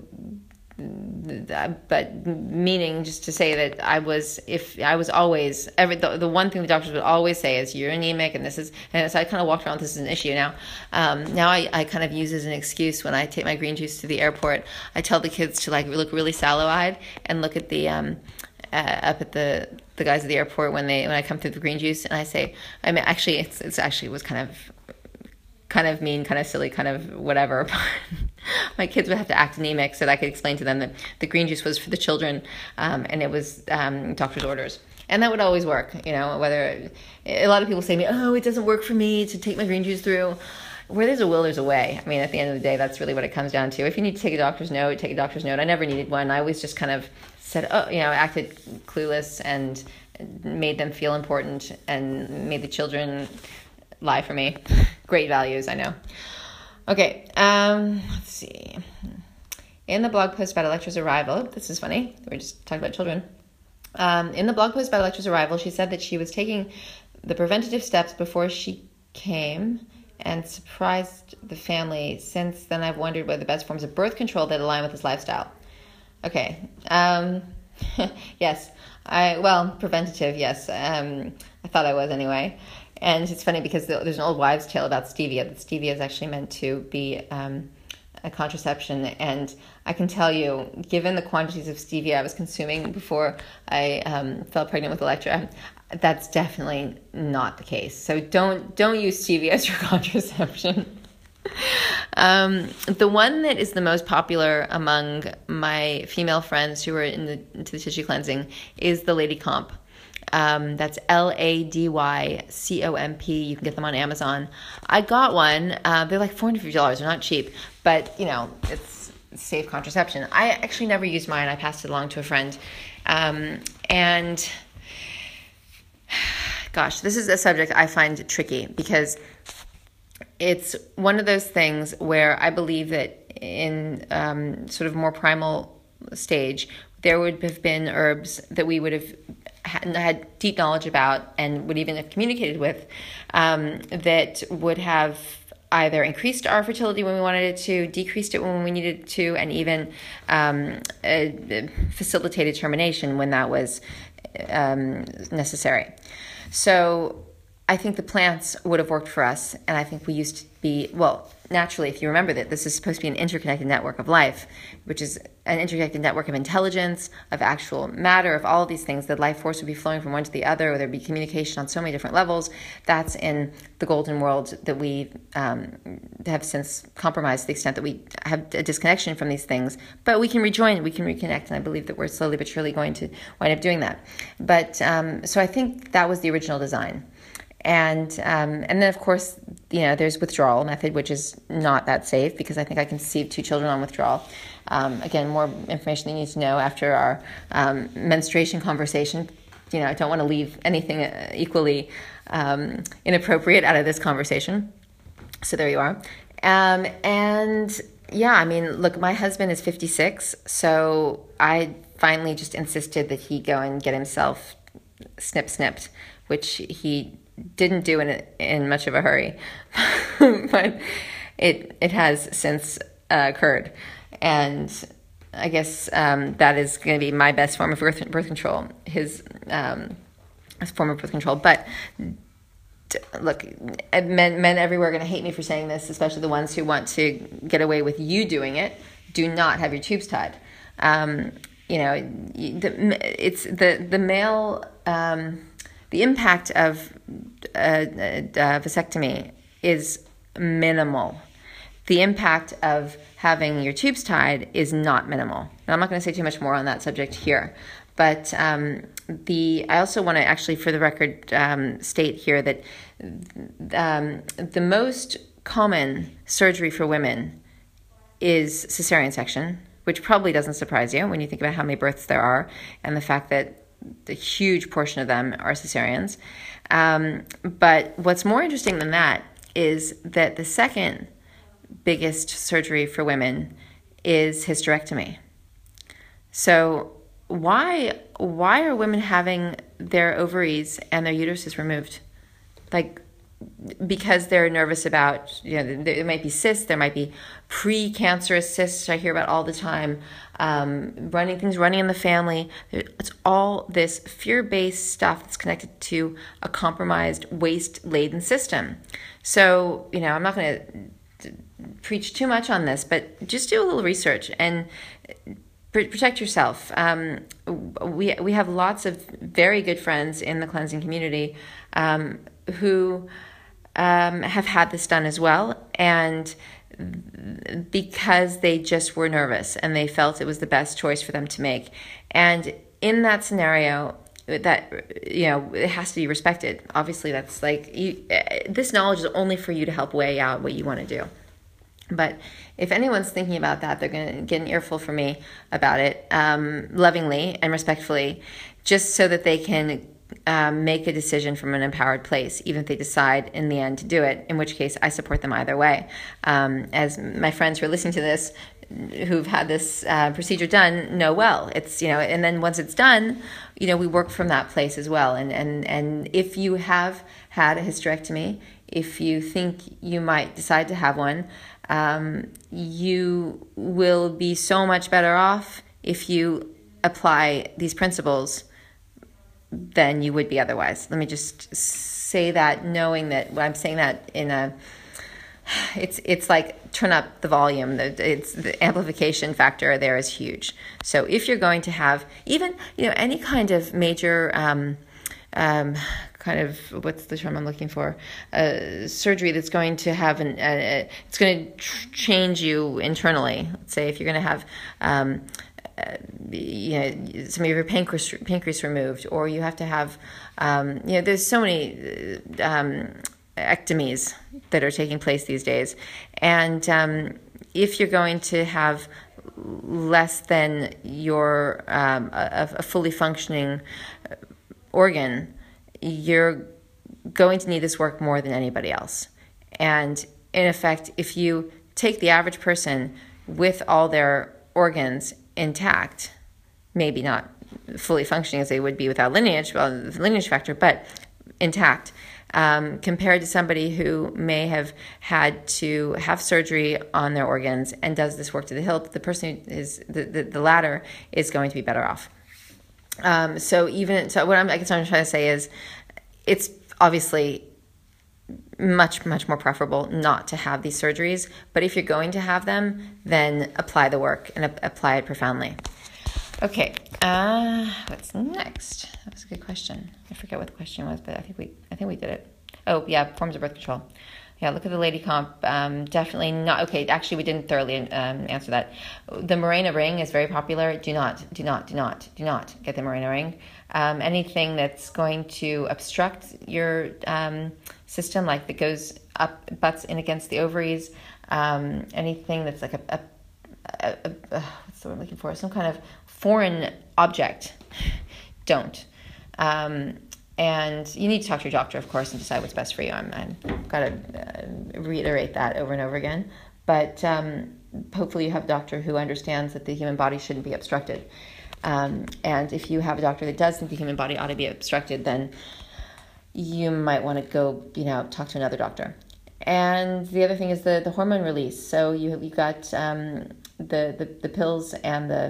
but meaning just to say that I was, if I was always, every the, the one thing the doctors would always say is you're anemic, and this is, and so I kind of walked around, this is an issue now. Um, now I, I kind of use as an excuse when I take my green juice to the airport. I tell the kids to like look really sallow-eyed and look at the, um, uh, up at the, the guys at the airport when they, when I come through the green juice, and I say, I mean, actually, it's, it's actually was kind of, kind of mean, kind of silly, kind of whatever. My kids would have to act anemic so that I could explain to them that the green juice was for the children, um, and it was um, doctor's orders. And that would always work, you know, whether, a lot of people say to me, oh, it doesn't work for me to take my green juice through. Where there's a will, there's a way. I mean, at the end of the day, that's really what it comes down to. If you need to take a doctor's note, take a doctor's note. I never needed one. I always just kind of said, oh, you know, acted clueless and made them feel important and made the children lie for me. Great values, I know. Okay, um, let's see. In the blog post about Electra's arrival, this is funny, we were just talking about children. Um, in the blog post about Electra's arrival, she said that she was taking the preventative steps before she came and surprised the family. Since then, I've wondered what the best forms of birth control that align with his lifestyle. Okay, um, yes, I, well, preventative, yes, um, I thought I was anyway. And it's funny because there's an old wives' tale about stevia, that stevia is actually meant to be um, a contraception. And I can tell you, given the quantities of stevia I was consuming before I um, fell pregnant with Electra, that's definitely not the case. So don't don't use stevia as your contraception. um, the one that is the most popular among my female friends who are in the, into the tissue cleansing is the Lady Comp. Um, that's L A D Y C O M P. You can get them on Amazon. I got one. Uh, they're like four hundred fifty dollars. They're not cheap, but, you know, it's safe contraception. I actually never used mine. I passed it along to a friend. Um, and gosh, this is a subject I find tricky because it's one of those things where I believe that in um, sort of more primal stage, there would have been herbs that we would have had deep knowledge about and would even have communicated with um, that would have either increased our fertility when we wanted it to, decreased it when we needed it to, and even um, uh, facilitated termination when that was um, necessary. So I think the plants would have worked for us, and I think we used to be, well, naturally, if you remember that this is supposed to be an interconnected network of life, which is an interconnected network of intelligence, of actual matter, of all of these things, that life force would be flowing from one to the other, or there'd be communication on so many different levels. That's in the golden world that we um, have since compromised to the extent that we have a disconnection from these things. But we can rejoin, we can reconnect, and I believe that we're slowly but surely going to wind up doing that. But um, so I think that was the original design. And um, and then, of course, you know, there's withdrawal method, which is not that safe because I think I conceived two children on withdrawal. Um, again, more information you need to know after our um, menstruation conversation. You know, I don't want to leave anything equally um, inappropriate out of this conversation. So there you are. Um, and yeah, I mean, look, my husband is fifty-six, so I finally just insisted that he go and get himself snip snipped, which he didn't do in in much of a hurry, but it it has since uh, occurred, and I guess um, that is going to be my best form of birth, birth control. His um, form of birth control, but look, men men everywhere are going to hate me for saying this, especially the ones who want to get away with you doing it. Do not have your tubes tied. Um, you know, the, it's the the male. Um, The impact of uh, uh, vasectomy is minimal. The impact of having your tubes tied is not minimal. And I'm not going to say too much more on that subject here. But um, the I also want to actually, for the record, um, state here that um, the most common surgery for women is cesarean section, which probably doesn't surprise you when you think about how many births there are and the fact that the huge portion of them are cesareans. Um, but what's more interesting than that is that the second biggest surgery for women is hysterectomy. So why why are women having their ovaries and their uteruses removed? Like, because they're nervous about, you know, there might be cysts, there might be pre-cancerous cysts I hear about all the time, um, running things running in the family. It's all this fear-based stuff that's connected to a compromised, waste-laden system. So, you know, I'm not going to preach too much on this, but just do a little research and protect yourself. Um, we we have lots of very good friends in the cleansing community um, who um, have had this done as well, and because they just were nervous and they felt it was the best choice for them to make. And in that scenario, that, you know, it has to be respected. Obviously, that's like, you, this knowledge is only for you to help weigh out what you want to do. But if anyone's thinking about that, they're going to get an earful from me about it, um, lovingly and respectfully, just so that they can um, make a decision from an empowered place, even if they decide in the end to do it, in which case I support them either way. Um, as my friends who are listening to this, who've had this uh, procedure done, know well. It's, you know, and then once it's done, you know, we work from that place as well. And, and, and if you have had a hysterectomy, if you think you might decide to have one, um, you will be so much better off if you apply these principles than you would be otherwise. Let me just say that, knowing that when I'm saying that in a, it's it's like turn up the volume. The, it's the amplification factor there is huge. So if you're going to have even, you know, any kind of major um, um, kind of, what's the term I'm looking for, uh, surgery that's going to have an, uh, it's going to tr- change you internally. Let's say if you're going to have um, Uh, you know, some of your pancreas pancreas removed, or you have to have, um, you know, there's so many um, ectomies that are taking place these days, and um, if you're going to have less than your um, a, a fully functioning organ, you're going to need this work more than anybody else. And in effect, if you take the average person with all their organs intact, maybe not fully functioning as they would be without lineage, well, the lineage factor, but intact, um, compared to somebody who may have had to have surgery on their organs and does this work to the hilt, the person who is the, the, the latter is going to be better off. Um, so even so, what I'm, I guess what I'm trying to say is, it's obviously much, much more preferable not to have these surgeries. But if you're going to have them, then apply the work and a- apply it profoundly. Okay, uh, what's next? That was a good question. I forget what the question was, but I think we, I think we did it. Oh, yeah, forms of birth control. Yeah, look at the lady comp. Um, definitely not. Okay, actually, we didn't thoroughly um, answer that. The Mirena ring is very popular. Do not, do not, do not, do not get the Mirena ring. Um, anything that's going to obstruct your um, system, like that goes up, butts in against the ovaries. Um, anything that's like a, a, a, a, a what's the word I'm looking for? Some kind of foreign object. Don't. Um, And you need to talk to your doctor, of course, and decide what's best for you. I'm, I've got to uh, reiterate that over and over again. But um, hopefully you have a doctor who understands that the human body shouldn't be obstructed. Um, and if you have a doctor that does think the human body ought to be obstructed, then you might want to go, you know, talk to another doctor. And the other thing is the, the hormone release. So you you got um, the, the the pills and the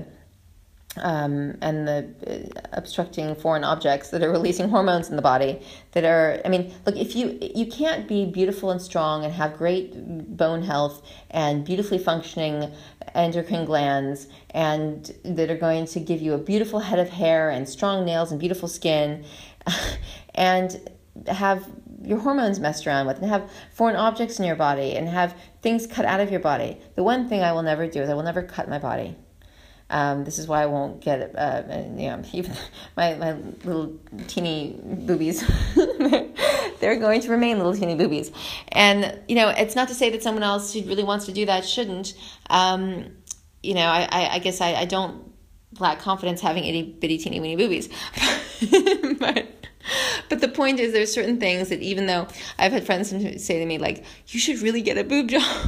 Um, and the uh, obstructing foreign objects that are releasing hormones in the body that are, I mean, look, if you, you can't be beautiful and strong and have great bone health and beautifully functioning endocrine glands and that are going to give you a beautiful head of hair and strong nails and beautiful skin and have your hormones messed around with and have foreign objects in your body and have things cut out of your body. The one thing I will never do is I will never cut my body. Um, this is why I won't get, uh, you know, even my, my little teeny boobies, they're going to remain little teeny boobies. And, you know, it's not to say that someone else who really wants to do that shouldn't. Um, you know, I, I, I guess I, I don't lack confidence having itty bitty teeny weeny boobies. but, but the point is there's certain things that even though I've had friends say to me, like, you should really get a boob job.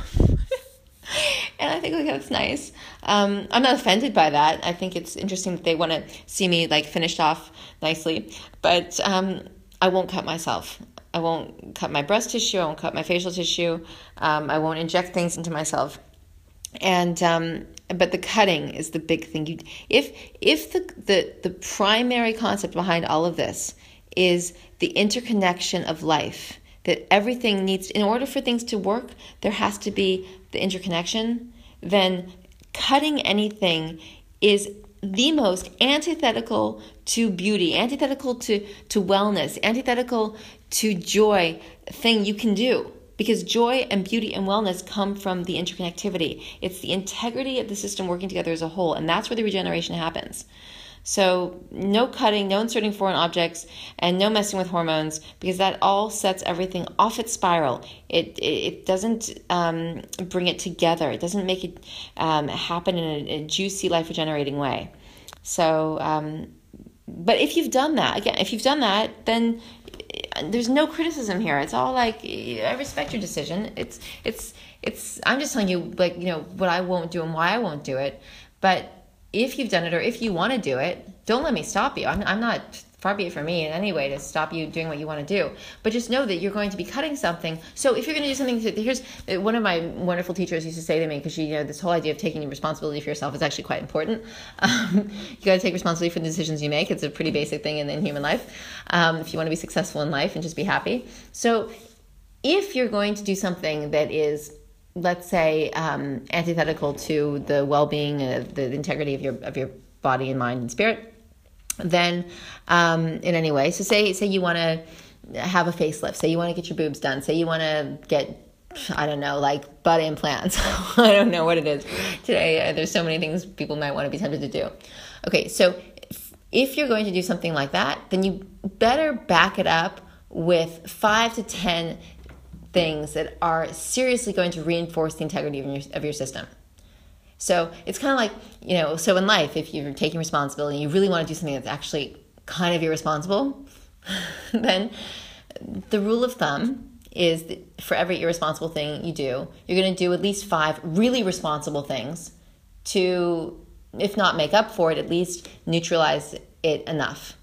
And I think, okay, that's nice. Um, I'm not offended by that. I think it's interesting that they want to see me like finished off nicely. But um, I won't cut myself. I won't cut my breast tissue. I won't cut my facial tissue. Um, I won't inject things into myself. And um, but the cutting is the big thing. You, if if the, the the primary concept behind all of this is the interconnection of life, that everything needs, in order for things to work, there has to be the interconnection, then cutting anything is the most antithetical to beauty, antithetical to, to wellness, antithetical to joy thing you can do. Because joy and beauty and wellness come from the interconnectivity. It's the integrity of the system working together as a whole, and that's where the regeneration happens. So no cutting, no inserting foreign objects, and no messing with hormones, because that all sets everything off its spiral. It it, it doesn't um, bring it together. It doesn't make it um, happen in a, a juicy, life-regenerating way. So, um, but if you've done that, again, if you've done that, then there's no criticism here. It's all like, I respect your decision. It's it's it's. I'm just telling you, like, you know, what I won't do and why I won't do it. But if you've done it, or if you want to do it, don't let me stop you. I'm, I'm not, far be it from me in any way to stop you doing what you want to do. But just know that you're going to be cutting something. So if you're going to do something, to, here's one of my wonderful teachers used to say to me, because she, you know, this whole idea of taking responsibility for yourself is actually quite important. Um, you got to take responsibility for the decisions you make. It's a pretty basic thing in, in human life. Um, if you want to be successful in life and just be happy. So if you're going to do something that is, let's say, um, antithetical to the well-being, uh, the integrity of your of your body and mind and spirit, then um, in any way, so say say you want to have a facelift, say you want to get your boobs done, say you want to get, I don't know, like butt implants. I don't know what it is. Today, uh, there's so many things people might want to be tempted to do. Okay, so if, if you're going to do something like that, then you better back it up with five to ten things that are seriously going to reinforce the integrity of your, of your system. So it's kind of like, you know, so in life, if you're taking responsibility, you really want to do something that's actually kind of irresponsible, then the rule of thumb is that for every irresponsible thing you do, you're going to do at least five really responsible things to, if not make up for it, at least neutralize it enough.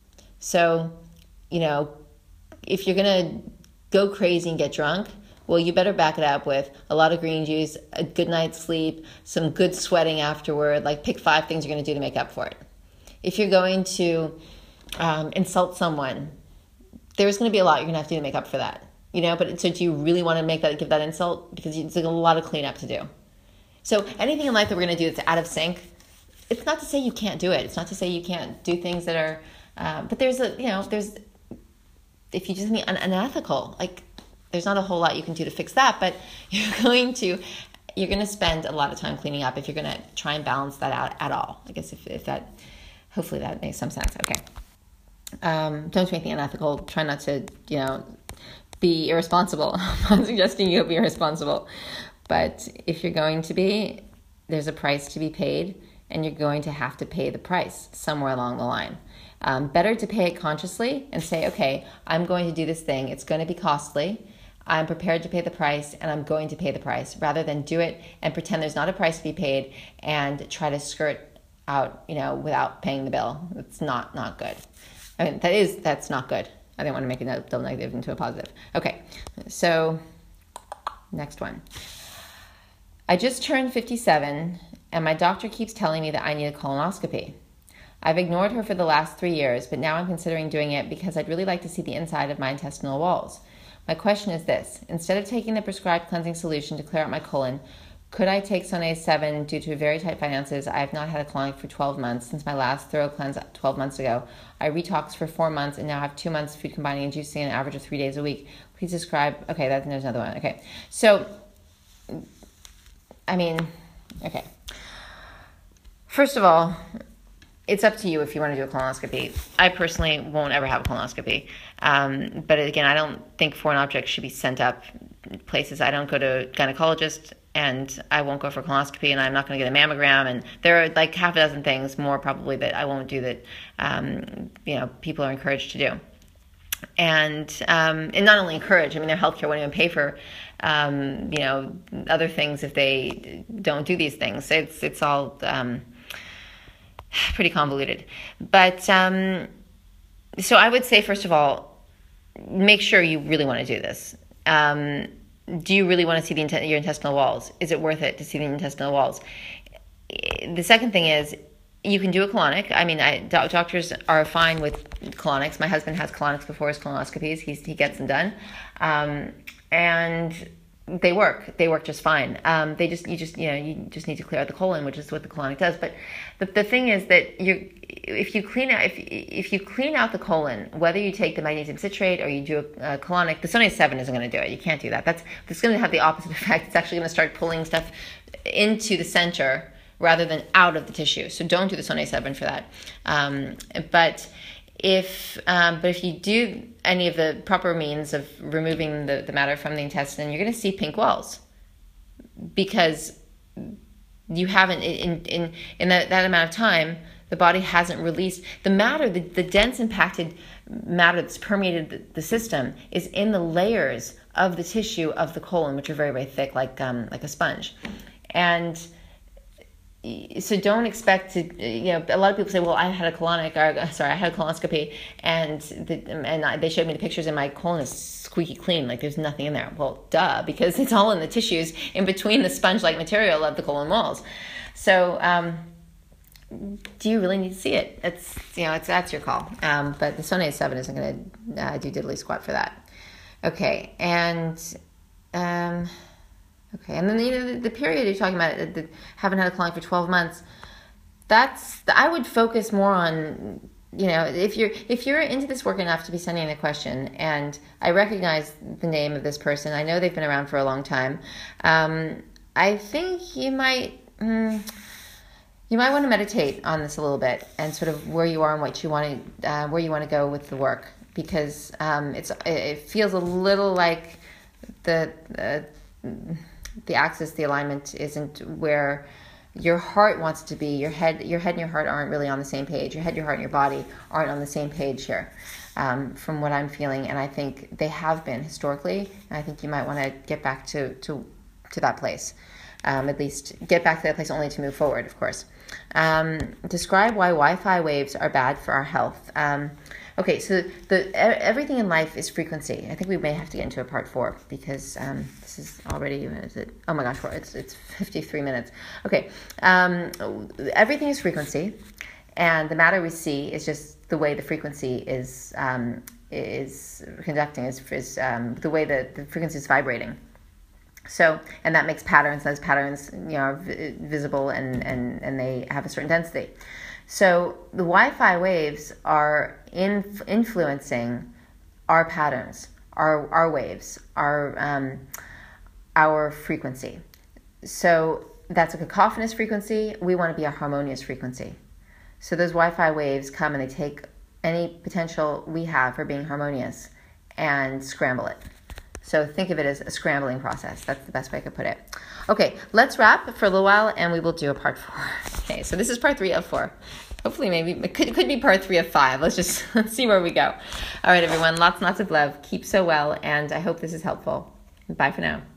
So, you know, if you're going to go crazy and get drunk, well, you better back it up with a lot of green juice, a good night's sleep, some good sweating afterward. Like, pick five things you're going to do to make up for it. If you're going to um, insult someone, there's going to be a lot you're going to have to do to make up for that. you know, but so do you really want to make that, give that insult? Because it's like a lot of cleanup to do. So anything in life that we're going to do that's out of sync, it's not to say you can't do it. It's not to say you can't do things that are, uh, but there's a, you know, there's, if you just need un- unethical, like there's not a whole lot you can do to fix that, but you're going to, you're going to spend a lot of time cleaning up if you're going to try and balance that out at all. I guess if, if that, hopefully that makes some sense. Okay. Um, don't do anything unethical. Try not to, you know, be irresponsible. I'm not suggesting you be irresponsible, but if you're going to be, there's a price to be paid, and you're going to have to pay the price somewhere along the line. Um, better to pay it consciously and say, okay, I'm going to do this thing. It's going to be costly. I'm prepared to pay the price, and I'm going to pay the price, rather than do it and pretend there's not a price to be paid and try to skirt out, you know, without paying the bill. It's not, not good. I mean, that is, that's not good. I didn't want to make a double negative into a positive. Okay, so next one. I just turned fifty-seven, and my doctor keeps telling me that I need a colonoscopy. I've ignored her for the last three years, but now I'm considering doing it because I'd really like to see the inside of my intestinal walls. My question is this: instead of taking the prescribed cleansing solution to clear out my colon, could I take Sonase seven due to very tight finances? I have not had a colonic for twelve months since my last thorough cleanse twelve months ago. I retoxed for four months and now have two months food combining and juicing an average of three days a week. Please describe. Okay, that, there's another one. Okay, so, I mean, okay. First of all, it's up to you if you want to do a colonoscopy. I personally won't ever have a colonoscopy. Um, but again, I don't think foreign objects should be sent up places. I don't go to gynecologists, and I won't go for colonoscopy, and I'm not going to get a mammogram. And there are like half a dozen things more probably that I won't do that, um, you know, people are encouraged to do. And um, and not only encouraged, I mean, their healthcare won't even pay for, um, you know, other things if they don't do these things. It's it's all um, pretty convoluted. But um, so I would say, first of all, make sure you really want to do this. Um, do you really want to see the int- your intestinal walls? Is it worth it to see the intestinal walls? The second thing is, you can do a colonic. I mean, I, do- doctors are fine with colonics. My husband has colonics before his colonoscopies. He's, he gets them done. Um, and they work. They work just fine. Um, they just, you just, you know, you just need to clear out the colon, which is what the colonic does. But the, the thing is that you, if you clean out, if if you clean out the colon, whether you take the magnesium citrate or you do a, a colonic, the Sonase seven isn't going to do it. You can't do that. That's, it's going to have the opposite effect. It's actually going to start pulling stuff into the center rather than out of the tissue. So don't do the Sonase seven for that. Um, but if um, but if you do any of the proper means of removing the, the matter from the intestine, you're going to see pink walls, because you haven't, in in, in that, that amount of time, the body hasn't released the matter. The, the dense impacted matter that's permeated the, the system is in the layers of the tissue of the colon, which are very, very thick, like um, like a sponge. And so don't expect to, you know, a lot of people say, well, I had a colonic, or sorry, I had a colonoscopy, and the, and I, they showed me the pictures, and my colon is squeaky clean, like there's nothing in there. Well, duh, because it's all in the tissues in between the sponge-like material of the colon walls. So, um, do you really need to see it? It's, you know, it's that's your call. Um, but the Sonase seven isn't going to uh, do diddly squat for that. Okay, and um. Okay, and then you know the, the period you're talking about, the, the, haven't had a colonic for twelve months. That's I would focus more on, you know, if you're if you're into this work enough to be sending a question, and I recognize the name of this person. I know they've been around for a long time. Um, I think you might mm, you might want to meditate on this a little bit and sort of where you are and what you want to uh, where you want to go with the work, because um, it's it feels a little like the. Uh, the axis, the alignment isn't where your heart wants to be. Your head, your head and your heart aren't really on the same page. Your head, your heart, and your body aren't on the same page here, um, from what I'm feeling. And I think they have been historically. And I think you might want to get back to to to that place. Um, at least get back to that place only to move forward, of course. Um, describe why Wi-Fi waves are bad for our health. Um, Okay, so the everything in life is frequency. I think we may have to get into a part four, because um, this is already, is it, oh my gosh, it's it's fifty-three minutes. Okay, um, everything is frequency, and the matter we see is just the way the frequency is um, is conducting is, is um, the way that the frequency is vibrating. So, and that makes patterns. Those patterns, you know, are v- visible and, and, and they have a certain density. So the Wi-Fi waves are in, influencing our patterns, our our waves, our um, our frequency. So that's a cacophonous frequency. We want to be a harmonious frequency. So those Wi-Fi waves come and they take any potential we have for being harmonious and scramble it. So think of it as a scrambling process. That's the best way I could put it. Okay, let's wrap for a little while and we will do a part four. Okay, so this is part three of four. Hopefully maybe, it could, it could be part three of five. Let's just let's see where we go. All right, everyone, lots and lots of love. Keep so well, and I hope this is helpful. Bye for now.